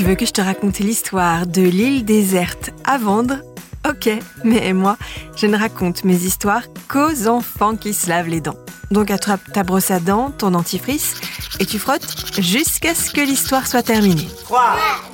Tu veux que je te raconte l'histoire de l'île déserte à vendre ? Ok, mais moi, je ne raconte mes histoires qu'aux enfants qui se lavent les dents. Donc attrape ta brosse à dents, ton dentifrice, et tu frottes jusqu'à ce que l'histoire soit terminée. 3, 2,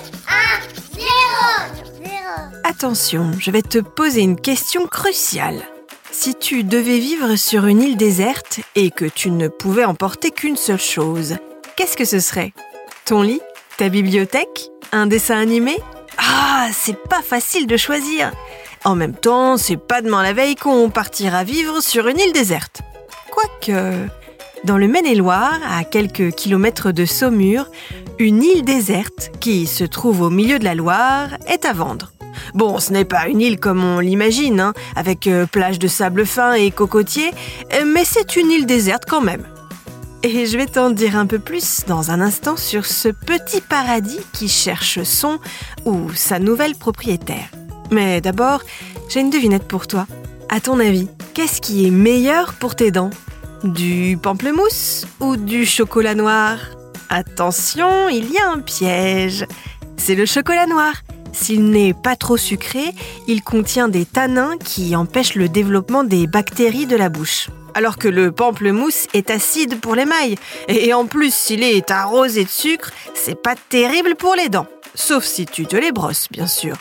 1, 0. Attention, je vais te poser une question cruciale. Si tu devais vivre sur une île déserte et que tu ne pouvais emporter qu'une seule chose, qu'est-ce que ce serait ? Ton lit ? Ta bibliothèque ? Un dessin animé ? Ah, c'est pas facile de choisir. En même temps, c'est pas demain la veille qu'on partira vivre sur une île déserte. Quoique, dans le Maine-et-Loire, à quelques kilomètres de Saumur, une île déserte qui se trouve au milieu de la Loire est à vendre. Bon, ce n'est pas une île comme on l'imagine, avec plage de sable fin et cocotiers, mais c'est une île déserte quand même. Et je vais t'en dire un peu plus dans un instant sur ce petit paradis qui cherche son ou sa nouvelle propriétaire. Mais d'abord, j'ai une devinette pour toi. À ton avis, qu'est-ce qui est meilleur pour tes dents ? Du pamplemousse ou du chocolat noir ? Attention, il y a un piège. C'est le chocolat noir. S'il n'est pas trop sucré, il contient des tanins qui empêchent le développement des bactéries de la bouche. Alors que le pamplemousse est acide pour l'émail. Et en plus, s'il est arrosé de sucre, c'est pas terrible pour les dents. Sauf si tu te les brosses, bien sûr.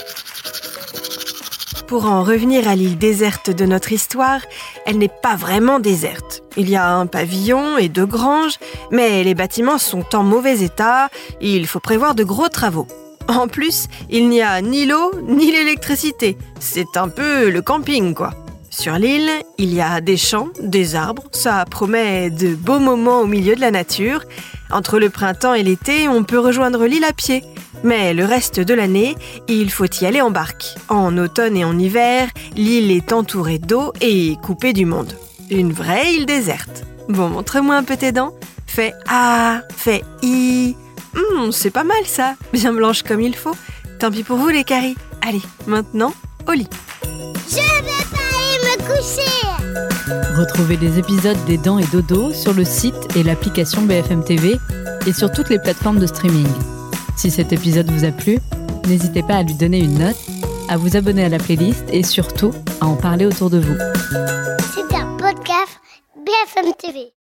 Pour en revenir à l'île déserte de notre histoire, elle n'est pas vraiment déserte. Il y a un pavillon et 2 granges, mais les bâtiments sont en mauvais état, il faut prévoir de gros travaux. En plus, il n'y a ni l'eau ni l'électricité. C'est un peu le camping, quoi. Sur l'île, il y a des champs, des arbres. Ça promet de beaux moments au milieu de la nature. Entre le printemps et l'été, on peut rejoindre l'île à pied. Mais le reste de l'année, il faut y aller en barque. En automne et en hiver, l'île est entourée d'eau et coupée du monde. Une vraie île déserte. Bon, montre-moi un peu tes dents. Fais A, fais I. C'est pas mal ça, bien blanche comme il faut. Tant pis pour vous les caries. Allez, maintenant, au lit. Je vais pas aller me coucher. Retrouvez les épisodes des Dents et Dodo sur le site et l'application BFM TV et sur toutes les plateformes de streaming. Si cet épisode vous a plu, n'hésitez pas à lui donner une note, à vous abonner à la playlist et surtout à en parler autour de vous. C'est un podcast BFM TV.